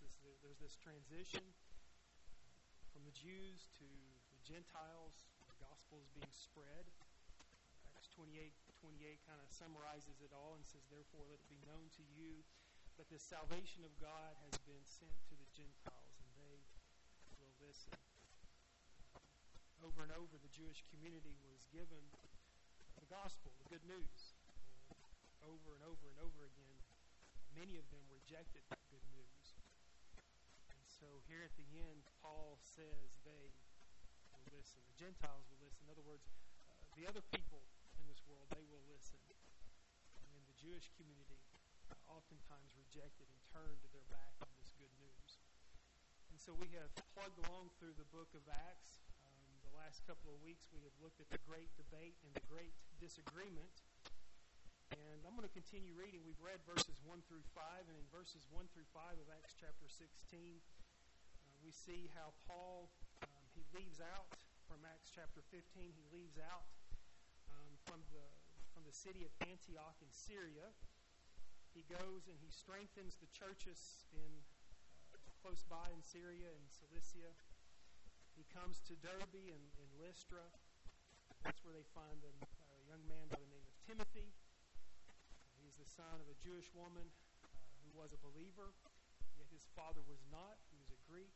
there's this transition from the Jews to the Gentiles. The gospel is being spread. Acts 28 kind of summarizes it all and says, "Therefore let it be known to you that the salvation of God has been sent to the Gentiles, and they will listen." Over and over, the Jewish community was given the gospel, the good news. And over and over and over again, many of them rejected that good news. And so here at the end, Paul says they will listen. The Gentiles will listen. In other words, the other people in this world, they will listen. And the Jewish community oftentimes rejected and turned their back on this good news. And so we have plugged along through the book of Acts. The last couple of weeks we have looked at the great debate and the great disagreement. And I'm going to continue reading. We've read verses 1 through 5, and in verses 1 through 5 of Acts chapter 16, we see how Paul, he leaves out from Acts chapter 15, he leaves out from the city of Antioch in Syria. He goes and he strengthens the churches in close by in Syria and Cilicia. He comes to Derbe and Lystra. That's where they find a young man by the name of Timothy. He's the son of a Jewish woman who was a believer, yet his father was not. He was a Greek.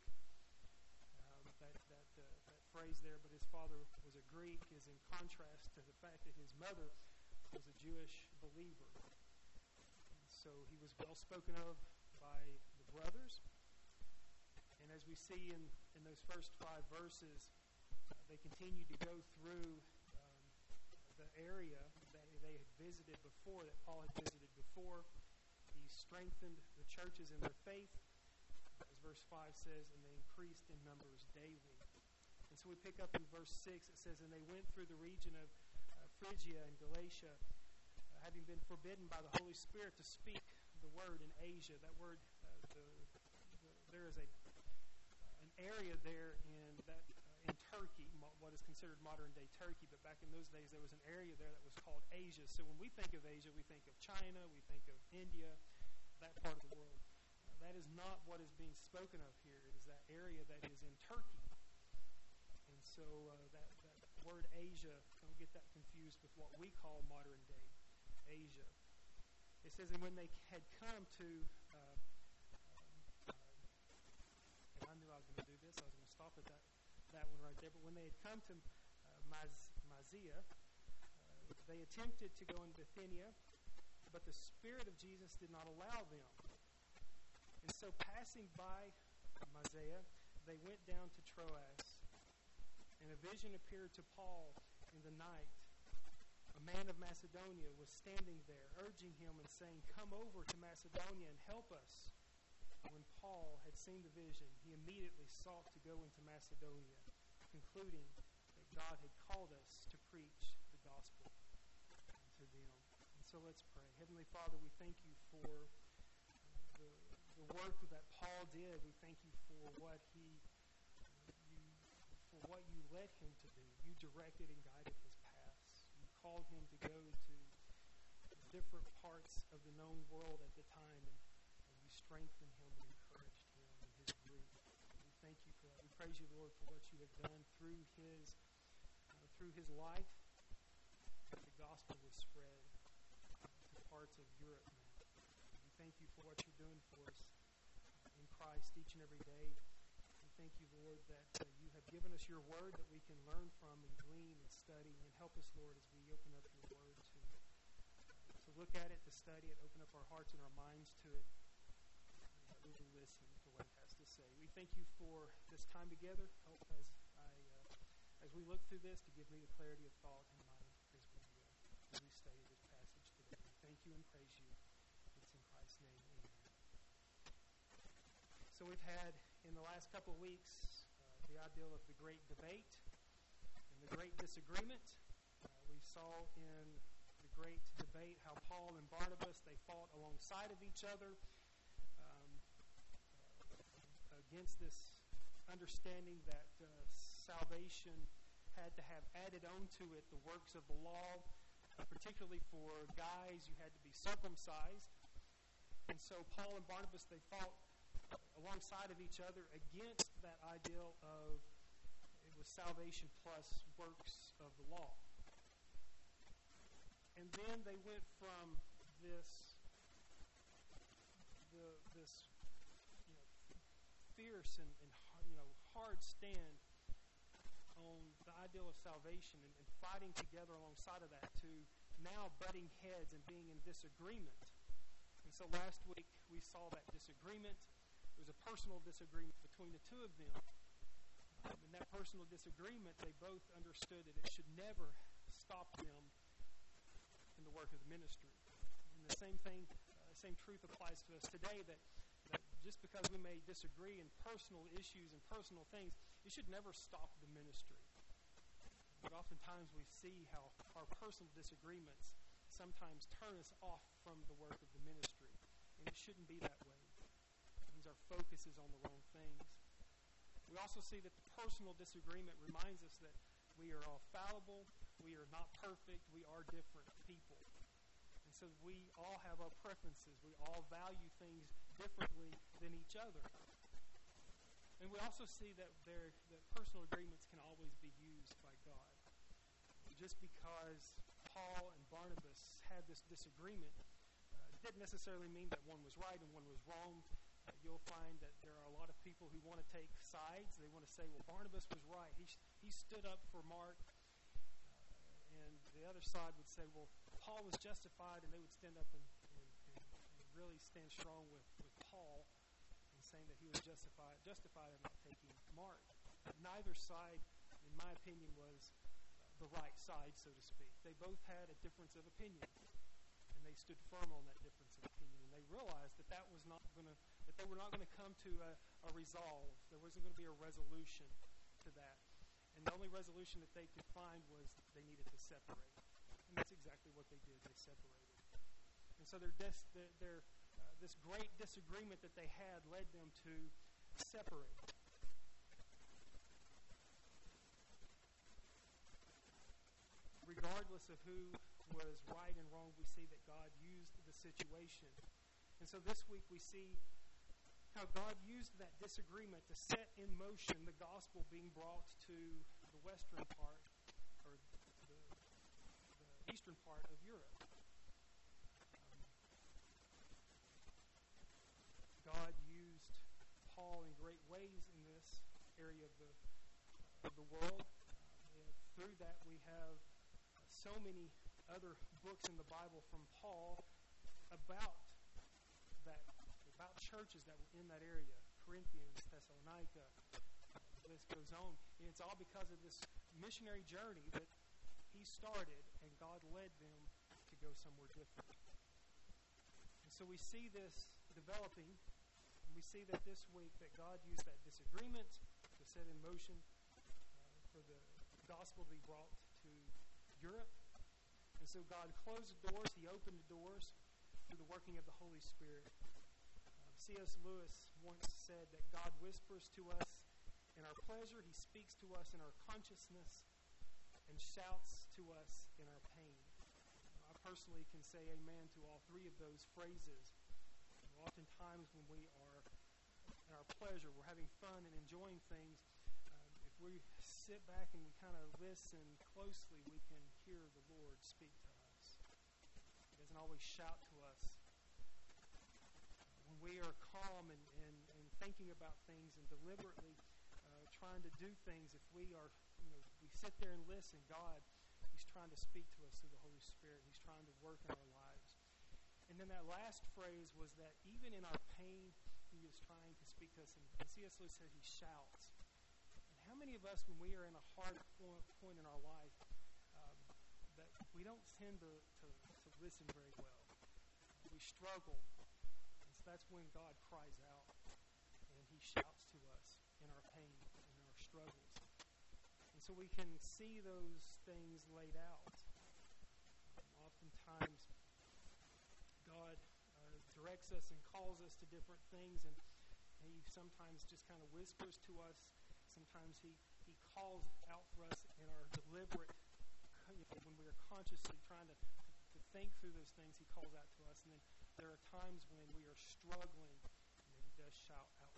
That phrase there, "but his father was a Greek," is in contrast to the fact that his mother was a Jewish believer. And so he was well spoken of by the brothers. And as we see in those first 5 verses, they continue to go through the area that they had visited before, that Paul had visited before. He strengthened the churches in their faith, as verse 5 says, and they increased in numbers daily. And so we pick up in verse 6, it says, "And they went through the region of Phrygia and Galatia, having been forbidden by the Holy Spirit to speak the word in Asia." That word, there is an area there in Turkey, what is considered modern-day Turkey, but back in those days there was an area there that was called Asia. So when we think of Asia, we think of China, we think of India, that part of the world. That is not what is being spoken of here. It is that area that is in Turkey. And so that word Asia, don't get that confused with what we call modern-day Asia. It says, "And when they had come to," and I knew I was going to do this, I was going to stop at that one right there, but when they had come to Mysia, they attempted to go into Bithynia, but the Spirit of Jesus did not allow them. And so passing by Mysia, they went down to Troas, and a vision appeared to Paul in the night. A man of Macedonia was standing there, urging him and saying, "Come over to Macedonia and help us." When Paul had seen the vision, he immediately sought to go into Macedonia, concluding that God had called us to preach the gospel to them. And so let's pray. Heavenly Father, we thank you for the work that Paul did. We thank you for what you led him to do. You directed and guided his paths. You called him to go to different parts of the known world at the time, and you strengthened him and encouraged him in his grief. We thank you for that. We praise you, Lord, for what you have done through his life. The gospel was spread to parts of Europe now. We thank you for what you're doing for us in Christ each and every day. We thank you, Lord, that you have given us your word that we can learn from and glean and study. And help us, Lord, as we open up your word to look at it, to study it, open up our hearts and our minds to it, that we will listen to what it has to say. We thank you for this time together. Help as we look through this to give me the clarity of thought in mind as we study this passage today. We thank you and praise you. It's in Christ's name, amen. So we've had, in the last couple of weeks, the idea of the great debate and the great disagreement. We saw in the great debate how Paul and Barnabas, they fought alongside of each other against this understanding that salvation had to have added on to it the works of the law. Particularly for guys, you had to be circumcised. And so Paul and Barnabas, they fought alongside of each other against that ideal of it was salvation plus works of the law. And then they went from this fierce and hard stand on the ideal of salvation and fighting together alongside of that to now butting heads and being in disagreement. And so last week we saw that disagreement. It was a personal disagreement between the two of them. In that personal disagreement, they both understood that it should never stop them in the work of the ministry. And the same thing, same truth applies to us today, that just because we may disagree in personal issues and personal things, it should never stop the ministry. But oftentimes we see how our personal disagreements sometimes turn us off from the work of the ministry. And it shouldn't be that way. It means our focus is on the wrong things. We also see that the personal disagreement reminds us that we are all fallible, we are not perfect, we are different people. And so we all have our preferences. We all value things differently than each other. And we also see that personal agreements can always be used by God. Just because Paul and Barnabas had this disagreement didn't necessarily mean that one was right and one was wrong. You'll find that there are a lot of people who want to take sides. They want to say, well, Barnabas was right. He stood up for Mark. And the other side would say, well, Paul was justified, and they would stand up and really stand strong with Paul and saying that he was justified in not taking Mark. Neither side, in my opinion, was the right side, so to speak. They both had a difference of opinion, and they stood firm on that difference of opinion. And they realized that they were not going to come to a resolve. There wasn't going to be a resolution to that. And the only resolution that they could find was they needed to separate. And that's exactly what they did. They separated. And so this great disagreement that they had led them to separate. Regardless of who was right and wrong, we see that God used the situation. And so this week we see how God used that disagreement to set in motion the gospel being brought to the western part, or the eastern part of Europe. God used Paul in great ways in this area of the world. And through that we have so many other books in the Bible from Paul about churches that were in that area. Corinthians, Thessalonica, the list goes on. And it's all because of this missionary journey that he started, and God led them to go somewhere different. And so we see this developing, and we see that this week that God used that disagreement to set in motion for the gospel to be brought to Europe. And so God closed the doors, he opened the doors through the working of the Holy Spirit. C.S. Lewis once said that God whispers to us in our pleasure, he speaks to us in our consciousness, and shouts to us in our pain. I personally can say amen to all three of those phrases. Oftentimes when we are in our pleasure, we're having fun and enjoying things, if we sit back and we kind of listen closely, we can hear the Lord speak to us. He doesn't always shout to us. When we are calm and thinking about things and deliberately trying to do things, if we are, we sit there and listen, God, he's trying to speak to us through the Holy Spirit. He's trying to work in our lives. And then that last phrase was that even in our pain, he is trying to speak to us. And C.S. Lewis said he shouts. And how many of us, when we are in a hard point in our life, that we don't tend to listen very well. We struggle. That's when God cries out and he shouts to us in our pain and in our struggles. And so we can see those things laid out. Oftentimes, God directs us and calls us to different things, and he sometimes just kind of whispers to us. Sometimes he calls out for us in our deliberate, when we are consciously trying to think through those things, he calls out to us. And then there are times when we are struggling, and he does shout out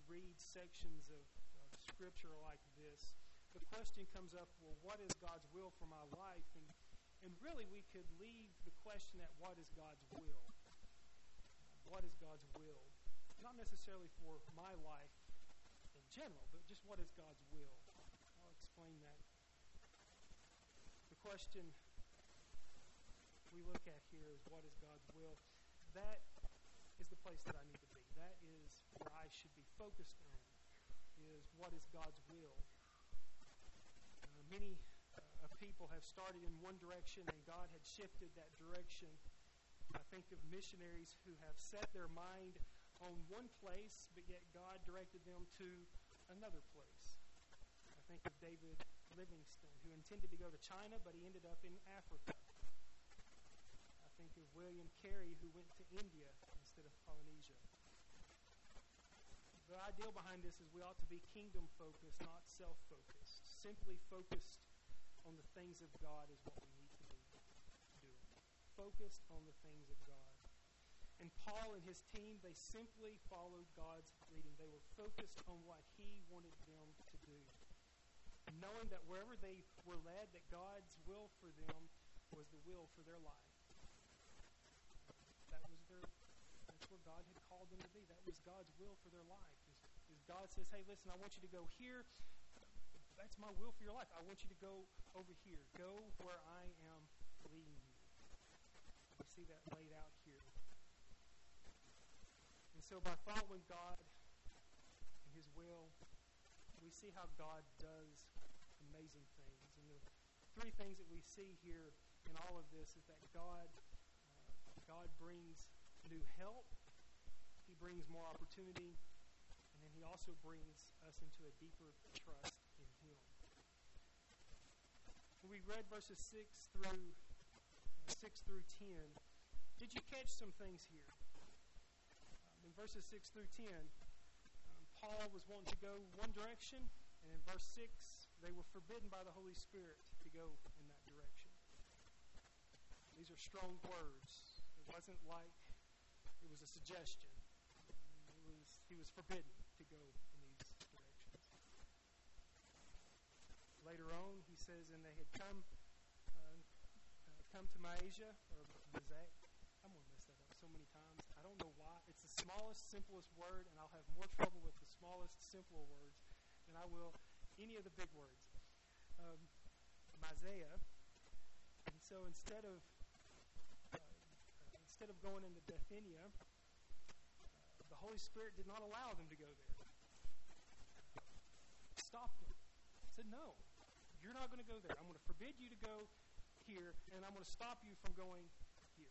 read sections of Scripture like this, the question comes up, well, what is God's will for my life? And really we could leave the question at what is God's will? What is God's will? Not necessarily for my life in general, but just what is God's will? I'll explain that. The question we look at here is what is God's will? That is the place that I need to be. That is where I should be focused on, is what is God's will. Many people have started in one direction and God had shifted that direction. I think of missionaries who have set their mind on one place, but yet God directed them to another place. I think of David Livingstone, who intended to go to China, but he ended up in Africa. I think of William Carey, who went to India instead of Polynesia. The ideal behind this is we ought to be kingdom-focused, not self-focused. Simply focused on the things of God is what we need to be doing. Focused on the things of God. And Paul and his team, they simply followed God's leading. They were focused on what he wanted them to do. Knowing that wherever they were led, that God's will for them was the will for their life. That's where God had called them to be. That was God's will for their life. As God says, hey, listen, I want you to go here. That's my will for your life. I want you to go over here. Go where I am leading you. We see that laid out here. And so by following God and His will, we see how God does amazing things. And the three things that we see here in all of this is that God brings new help, He brings more opportunity, and then He also brings us into a deeper trust in Him. When we read verses 6 through 10, did you catch some things here? In verses 6 through 10, Paul was wanting to go one direction, and in verse 6, they were forbidden by the Holy Spirit to go in that direction. These are strong words. It wasn't like it was a suggestion. He was forbidden to go in these directions. Later on, he says, and they had come to Mysia, or Mazak. I'm going to mess that up so many times. I don't know why. It's the smallest, simplest word, and I'll have more trouble with the smallest, simpler words than I will any of the big words. Mysia. And so instead of going into Bithynia, the Holy Spirit did not allow them to go there. Stopped them. Said, no, you're not going to go there. I'm going to forbid you to go here, and I'm going to stop you from going here.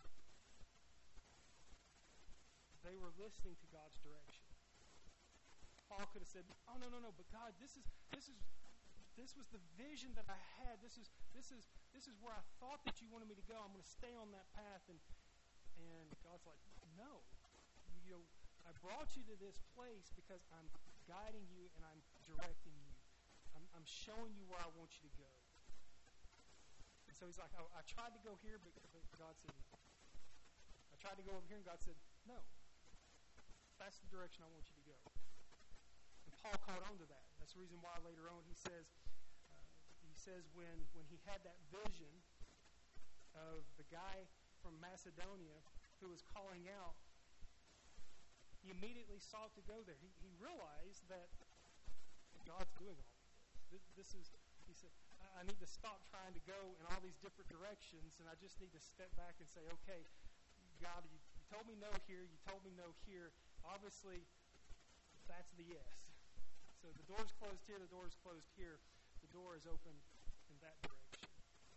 They were listening to God's direction. Paul could have said, oh, no, but God, this was the vision that I had. This is where I thought that you wanted me to go. I'm going to stay on that path. And God's like, no. I brought you to this place because I'm guiding you and I'm directing you. I'm showing you where I want you to go. And so he's like, I tried to go here, but God said no. I tried to go over here, and God said, no. That's the direction I want you to go. And Paul caught on to that. That's the reason why later on he says when he had that vision of the guy from Macedonia who was calling out, he immediately sought to go there. He realized that God's doing all of this. He said, I need to stop trying to go in all these different directions, and I just need to step back and say, okay, God, you told me no here, you told me no here. Obviously, that's the yes. So the door's closed here, the door's closed here. The door is open in that direction.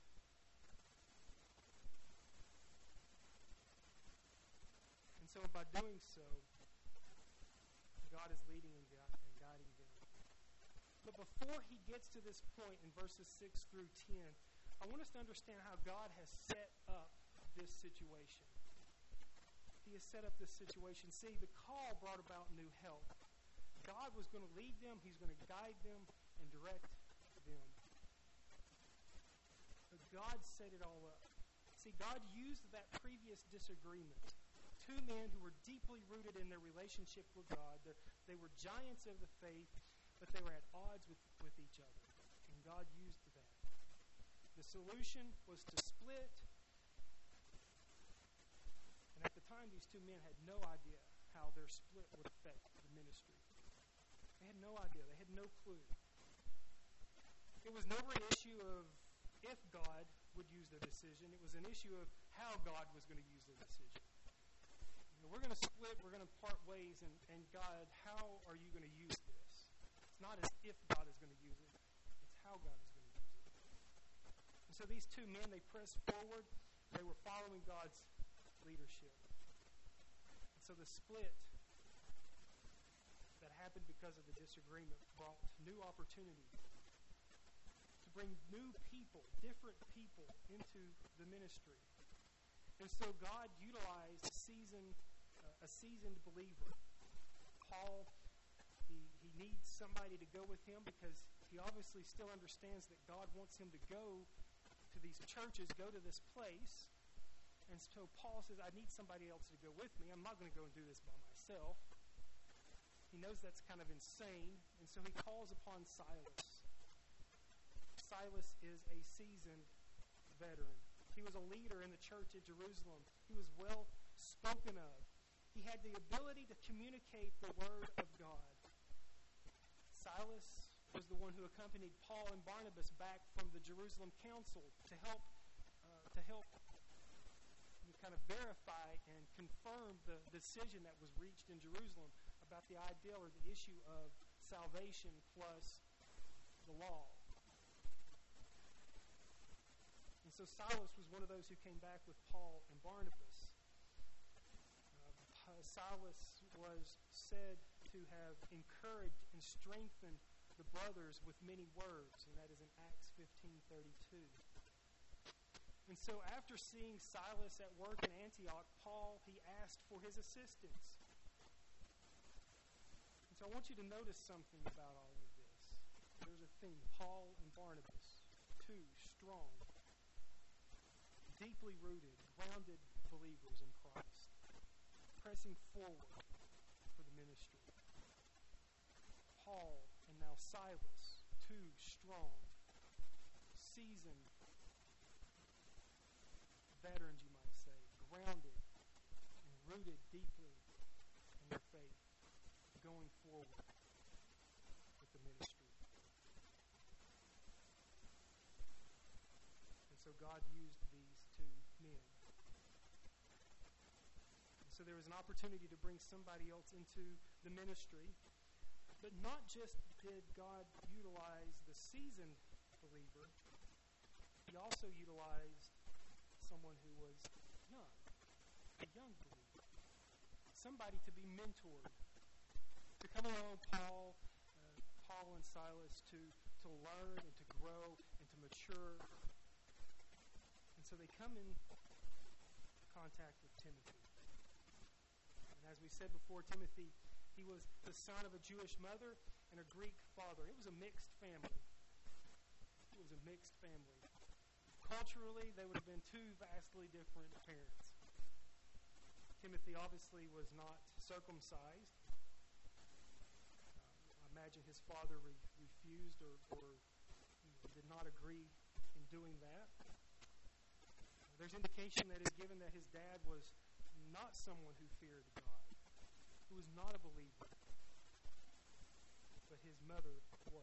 And so by doing so, God is leading and guiding them. But before he gets to this point in verses 6 through 10, I want us to understand how God has set up this situation. He has set up this situation. See, the call brought about new help. God was going to lead them. He's going to guide them and direct them. But God set it all up. See, God used that previous disagreement two men who were deeply rooted in their relationship with God. They were giants of the faith, but they were at odds with each other. And God used that. The solution was to split. And at the time, these two men had no idea how their split would affect the ministry. They had no idea. They had no clue. It was never an issue of if God would use their decision. It was an issue of how God was going to use their decision. We're going to split. We're going to part ways. And God, how are you going to use this? It's not as if God is going to use it. It's how God is going to use it. And so these two men, they pressed forward. They were following God's leadership. And so the split that happened because of the disagreement brought new opportunity to bring new people, different people into the ministry. And so God utilized a seasoned believer. Paul, he needs somebody to go with him because he obviously still understands that God wants him to go to these churches, go to this place. And so Paul says, I need somebody else to go with me. I'm not going to go and do this by myself. He knows that's kind of insane, and so he calls upon Silas. Silas is a seasoned veteran. He was a leader in the church at Jerusalem. He was well spoken of. He had the ability to communicate the word of God. Silas was the one who accompanied Paul and Barnabas back from the Jerusalem council to help kind of verify and confirm the decision that was reached in Jerusalem about the idea or the issue of salvation plus the law. And so Silas was one of those who came back with Paul and Barnabas. Silas was said to have encouraged and strengthened the brothers with many words, and that is in Acts 15:32. And so after seeing Silas at work in Antioch, Paul, he asked for his assistance. And so I want you to notice something about all of this. There's a theme, Paul and Barnabas, two strong, deeply rooted, grounded believers in Christ, pressing forward for the ministry. Paul and now Silas, two strong, seasoned veterans, you might say, grounded and rooted deeply in their faith, going forward with the ministry. And so God used these two men. And so there was an opportunity to bring somebody else into the ministry, but not just did God utilize the seasoned believer, He also utilized someone who was young, a young believer, somebody to be mentored, to come along Paul and Silas to learn and to grow and to mature. And so they come in contact with Timothy. And as we said before, Timothy, he was the son of a Jewish mother and a Greek father. It was a mixed family. Culturally, they would have been two vastly different parents. Timothy obviously was not circumcised. I imagine his father refused or did not agree in doing that. There's indication that is given that his dad was not someone who feared God, who was not a believer, but his mother was.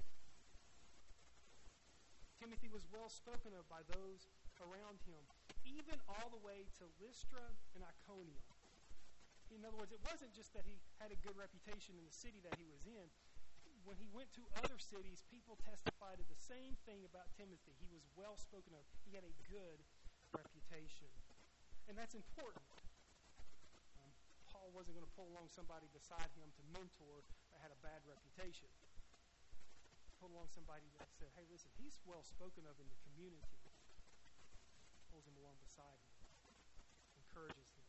Timothy was well spoken of by those around him, even all the way to Lystra and Iconium. In other words, it wasn't just that he had a good reputation in the city that he was in. When he went to other cities, people testified of the same thing about Timothy. He was well spoken of. He had a good reputation. And that's important. Paul wasn't going to pull along somebody beside him to mentor that had a bad reputation. Pull along somebody that said, hey, listen, he's well spoken of in the community. Pulls him along beside him. Encourages him.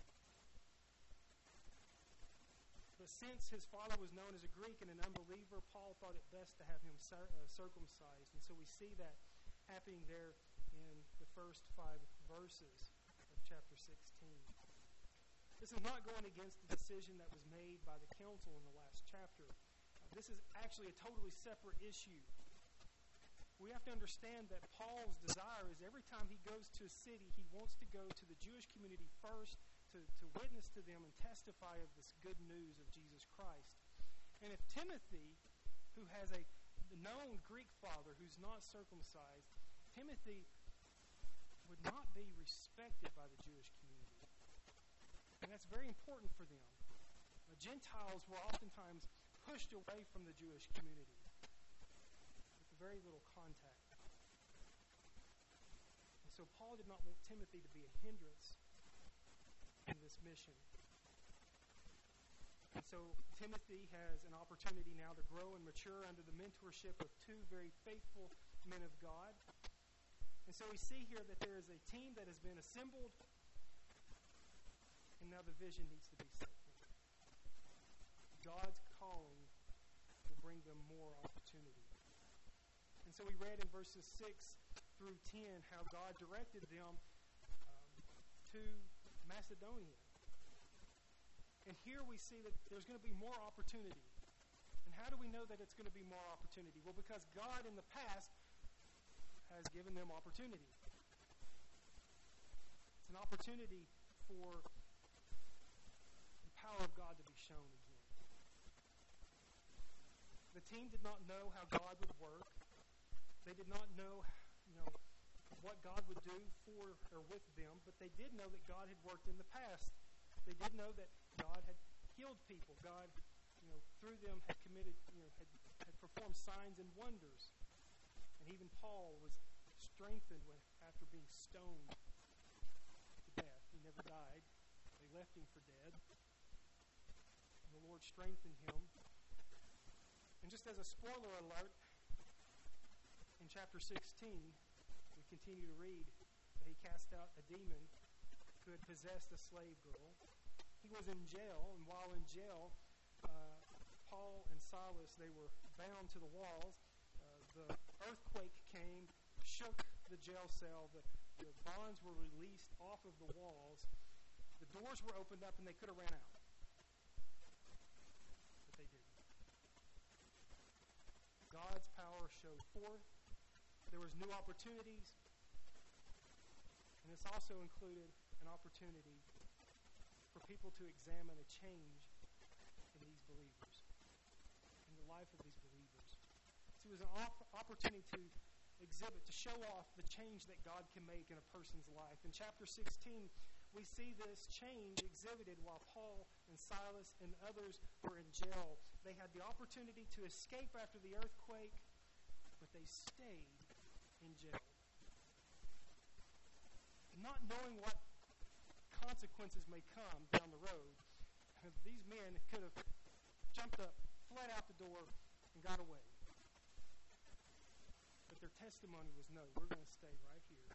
But since his father was known as a Greek and an unbeliever, Paul thought it best to have him circumcised. And so we see that happening there in the first 5 verses of chapter 16. This is not going against the decision that was made by the council in the last chapter. This is actually a totally separate issue. We have to understand that Paul's desire is every time he goes to a city, he wants to go to the Jewish community first to witness to them and testify of this good news of Jesus Christ. And if Timothy, who has a known Greek father who's not circumcised, Timothy would not be respected by the Jewish community. And that's very important for them. Gentiles were oftentimes pushed away from the Jewish community with very little contact. And so Paul did not want Timothy to be a hindrance in this mission. And so Timothy has an opportunity now to grow and mature under the mentorship of two very faithful men of God. And so we see here that there is a team that has been assembled, and now the vision needs to be set forth. God's calling will bring them more opportunity. And so we read in verses 6 through 10 how God directed them to Macedonia. And here we see that there's going to be more opportunity. And how do we know that it's going to be more opportunity? Well, because God in the past has given them opportunity. It's an opportunity for the power of God to be shown again. The team did not know how God would work. They did not know, what God would do for or with them, but they did know that God had worked in the past. They did know that God had healed people. God, through them had committed, had performed signs and wonders. And even Paul was strengthened after being stoned to death. He never died. They left him for dead. And the Lord strengthened him. And just as a spoiler alert, in chapter 16, we continue to read that he cast out a demon who had possessed a slave girl. He was in jail, and while in jail, Paul and Silas, they were bound to the walls. The earthquake came, shook the jail cell. The bonds were released off of the walls. The doors were opened up, and they could have ran out. But they didn't. God's power showed forth. There was new opportunities. And this also included an opportunity for people to examine a change in these believers, in the life of these believers. So it was an opportunity to exhibit, to show off the change that God can make in a person's life. In chapter 16, we see this change exhibited while Paul and Silas and others were in jail. They had the opportunity to escape after the earthquake, but they stayed in jail. Not knowing what consequences may come down the road, these men could have jumped up, fled out the door, and got away. But their testimony was, no, we're going to stay right here.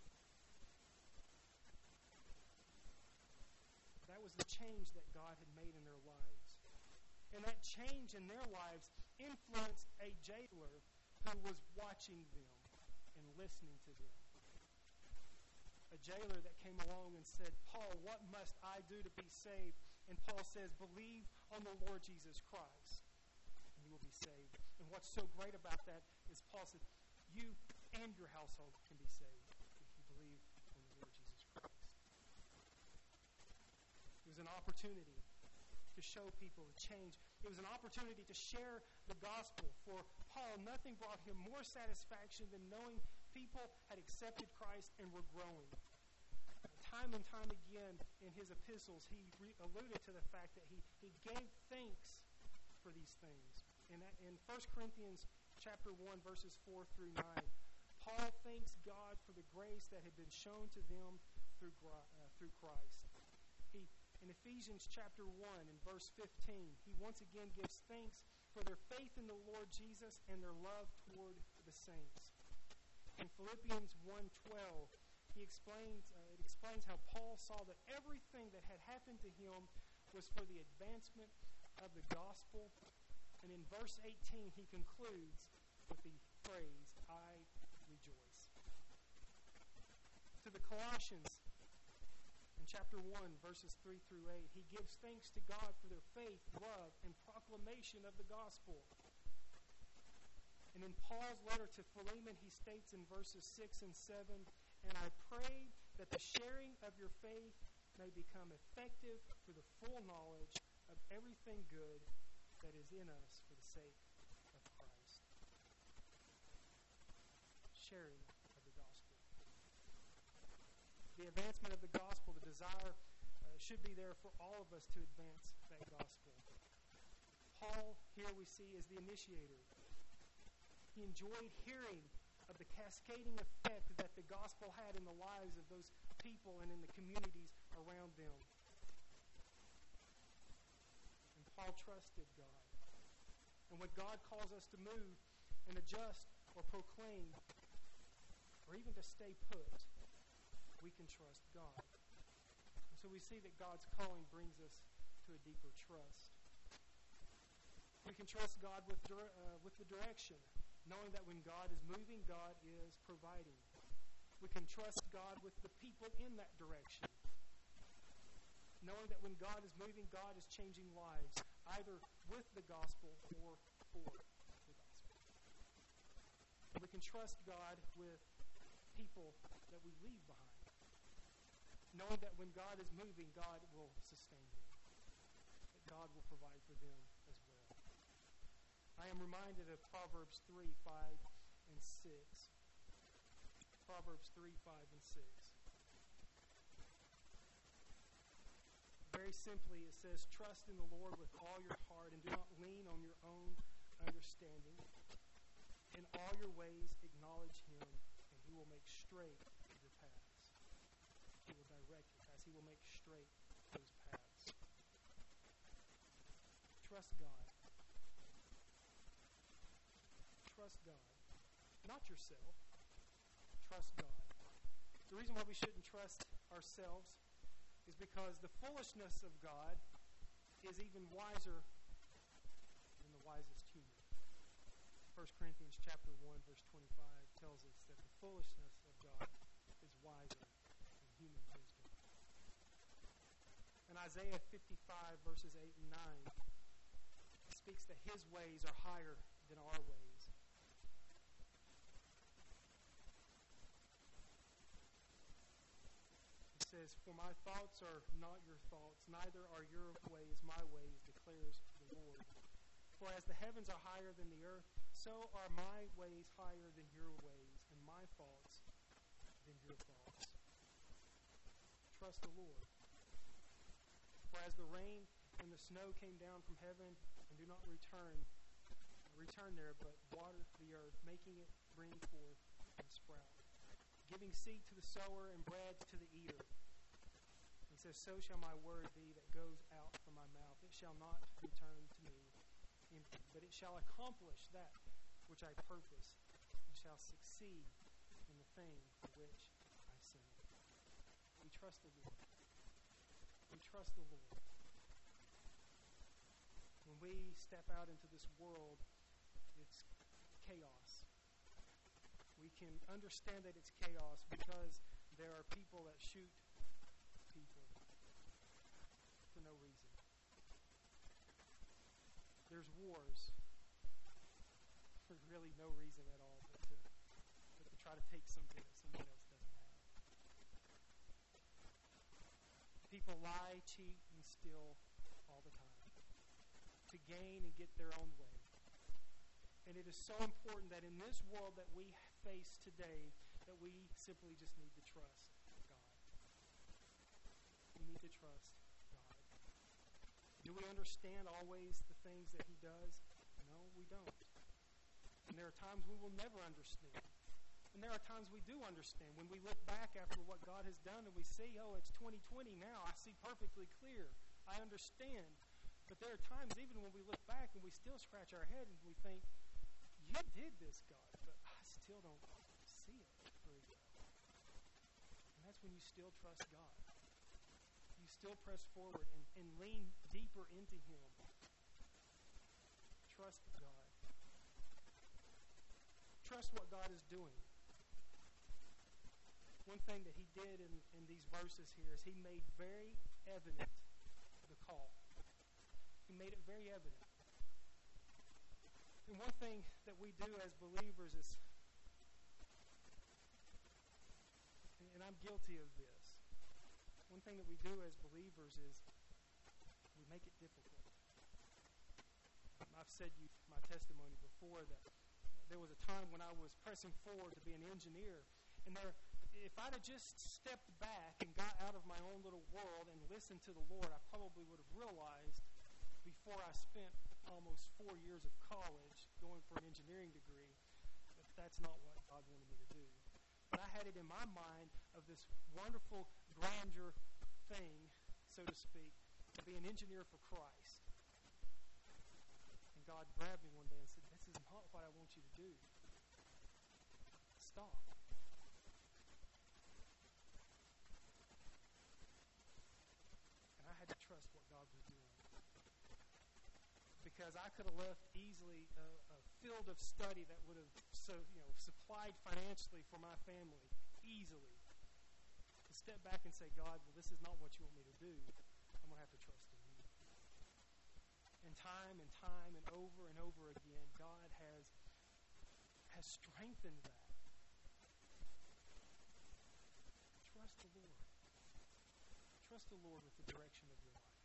That was the change that God had made in their lives. And that change in their lives influenced a jailer who was watching them and listening to them. A jailer that came along and said, Paul, what must I do to be saved? And Paul says, believe on the Lord Jesus Christ, and you will be saved. And what's so great about that is Paul said, you and your household can be saved if you believe on the Lord Jesus Christ. It was an opportunity to show people a change. It was an opportunity to share the gospel. For Paul, nothing brought him more satisfaction than knowing people had accepted Christ and were growing. Time and time again in his epistles, he alluded to the fact that he gave thanks for these things. In 1 Corinthians chapter 1, verses 4 through 9, Paul thanks God for the grace that had been shown to them through Christ. In Ephesians chapter 1 and verse 15, he once again gives thanks for their faith in the Lord Jesus and their love toward the saints. In Philippians 1:12, it explains how Paul saw that everything that had happened to him was for the advancement of the gospel. And in verse 18, he concludes with the phrase, I rejoice. To the Colossians, in chapter 1, verses 3 through 8, he gives thanks to God for their faith, love, and proclamation of the gospel. And in Paul's letter to Philemon, he states in verses 6 and 7, "And I pray that the sharing of your faith may become effective for the full knowledge of everything good that is in us for the sake of Christ." Sharing of the gospel. The advancement of the gospel, the desire should be there for all of us to advance that gospel. Paul, here we see, is the initiator. He enjoyed hearing of the cascading effect that the gospel had in the lives of those people and in the communities around them. And Paul trusted God. And when God calls us to move and adjust or proclaim, or even to stay put, we can trust God. And so we see that God's calling brings us to a deeper trust. We can trust God with the direction, knowing that when God is moving, God is providing. We can trust God with the people in that direction, knowing that when God is moving, God is changing lives, either with the gospel or for the gospel. And we can trust God with people that we leave behind, knowing that when God is moving, God will sustain them, that God will provide for them as well. I am reminded of Proverbs 3, 5, and 6. Proverbs 3, 5, and 6. Very simply, it says, "Trust in the Lord with all your heart and do not lean on your own understanding. In all your ways acknowledge Him, and He will make straight your paths." He will direct your paths. He will make straight those paths. Trust God. Trust God. Not yourself. Trust God. The reason why we shouldn't trust ourselves is because the foolishness of God is even wiser than the wisest human. 1 Corinthians chapter 1, verse 25 tells us that the foolishness of God is wiser than human wisdom. And Isaiah 55, verses 8 and 9 speaks that His ways are higher than our ways. Says, "For my thoughts are not your thoughts, neither are your ways my ways, declares the Lord. For as the heavens are higher than the earth, so are my ways higher than your ways, and my thoughts than your thoughts." Trust the Lord. For as the rain and the snow came down from heaven and do not return there, but water the earth, making it bring forth and sprout, giving seed to the sower and bread to the eater. He says, "So shall my word be that goes out from my mouth. It shall not return to me empty, but it shall accomplish that which I purpose, and shall succeed in the thing for which I sent it." We trust the Lord. We trust the Lord. When we step out into this world, it's chaos. We can understand that it's chaos because there are people that shoot people for no reason. There's wars for really no reason at all, but to try to take something that someone else doesn't have. People lie, cheat, and steal all the time to gain and get their own way. And it is so important that in this world that we face today, that we simply just need to trust God. We need to trust God. Do we understand always the things that He does? No, we don't. And there are times we will never understand. And there are times we do understand. When we look back after what God has done and we see, oh, it's 2020 now, I see perfectly clear. I understand. But there are times even when we look back and we still scratch our head and we think, you did this, God, but I still don't see it very well. And that's when you still trust God. You still press forward and lean deeper into Him. Trust God. Trust what God is doing. one thing that he did in these verses here is he made very evident the call. He made it very evident. And one thing that we do as believers is, and I'm guilty of this, one thing that we do as believers is we make it difficult. I've said my testimony before that there was a time when I was pressing forward to be an engineer, and if I'd have just stepped back and got out of my own little world and listened to the Lord, I probably would have realized before I spent almost 4 years of college going for an engineering degree that that's not what God wanted me to do. But I had it in my mind of this wonderful grandeur thing, so to speak, to be an engineer for Christ. And God grabbed me one day and said, this is not what I want you to do. Stop. And I had to trust what God was doing. Because I could have left easily a field of study that would have supplied financially for my family easily. To step back and say, God, well, this is not what you want me to do. I'm going to have to trust in you. And time and over again, God has strengthened that. Trust the Lord. Trust the Lord with the direction of your life.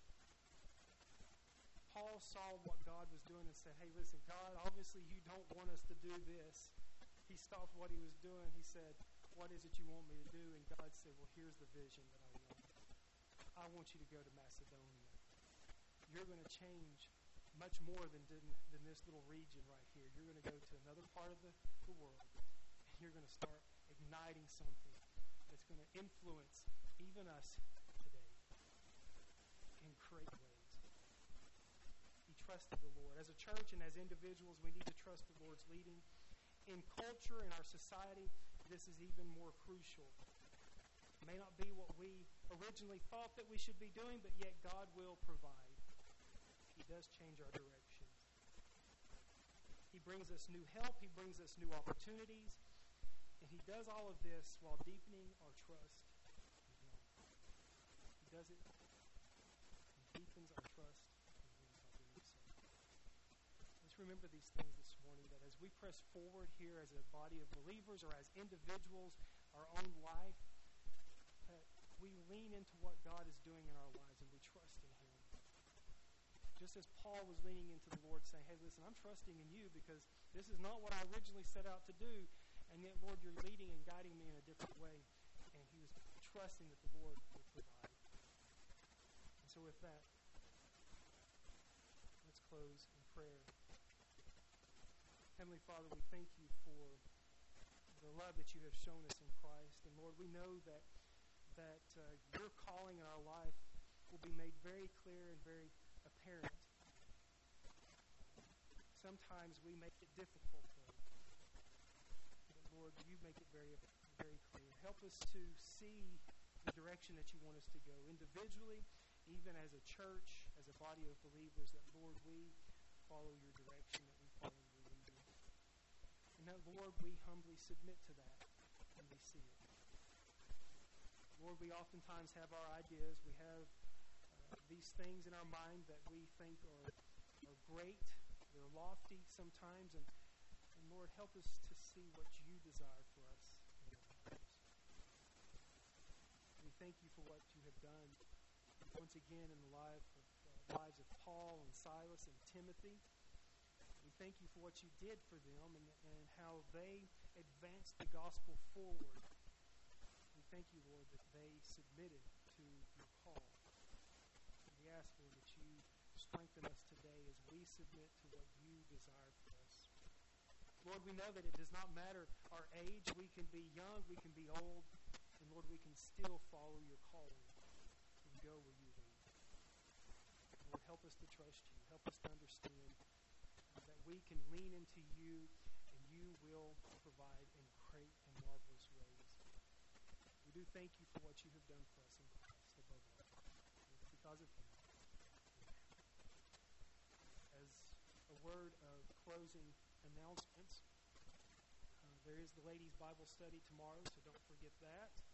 Paul saw what God was doing and said, hey, listen, God, obviously you don't want us to do this. He stopped what he was doing. He said, what is it you want me to do? And God said, well, here's the vision that I want. I want you to go to Macedonia. You're going to change much more than this little region right here. You're going to go to another part of the world, and you're going to start igniting something that's going to influence even us today in great ways. He trusted the Lord. As a church and as individuals, we need to trust the Lord's leading. In culture, in our society, this is even more crucial. It may not be what we originally thought that we should be doing, but yet God will provide. He does change our directions. He brings us new help. He brings us new opportunities. And he does all of this while deepening our trust in him. He does it and deepens our trust in him by doing so. Let's remember these things this morning, that as we press forward here as a body of believers or as individuals, our own life, that we lean into what God is doing in our lives and we trust in him. Just as Paul was leaning into the Lord saying, hey, listen, I'm trusting in you because this is not what I originally set out to do, and yet, Lord, you're leading and guiding me in a different way. And he was trusting that the Lord would provide. And so with that, let's close in prayer. Heavenly Father, we thank you for the love that you have shown us in Christ. And Lord, we know that your calling in our life will be made very clear and very apparent. Sometimes we make it difficult, though. But Lord, you make it very, very clear. Help us to see the direction that you want us to go, individually, even as a church, as a body of believers, that, Lord, we follow your direction, that we follow your leading. And that, Lord, we humbly submit to that when we see it. Lord, we oftentimes have our ideas. We have these things in our mind that we think are great. They're lofty sometimes. And Lord, help us to see what you desire for us in our lives. We thank you for what you have done once again in the lives of Paul and Silas and Timothy. We thank you for what you did for them and how they advanced the gospel forward. We thank you, Lord, that they submitted to your call. We ask, Lord, that you strengthen us today as we submit to what you desire for us. Lord, we know that it does not matter our age. We can be young, we can be old, and Lord, we can still follow your calling and go where you lead. Lord, help us to trust you. Help us to understand that we can lean into you and you will provide in great and marvelous ways. We do thank you for what you have done for us in Christ above all. It's because of him. As a word of closing announcements, there is the ladies' Bible study tomorrow, so don't forget that.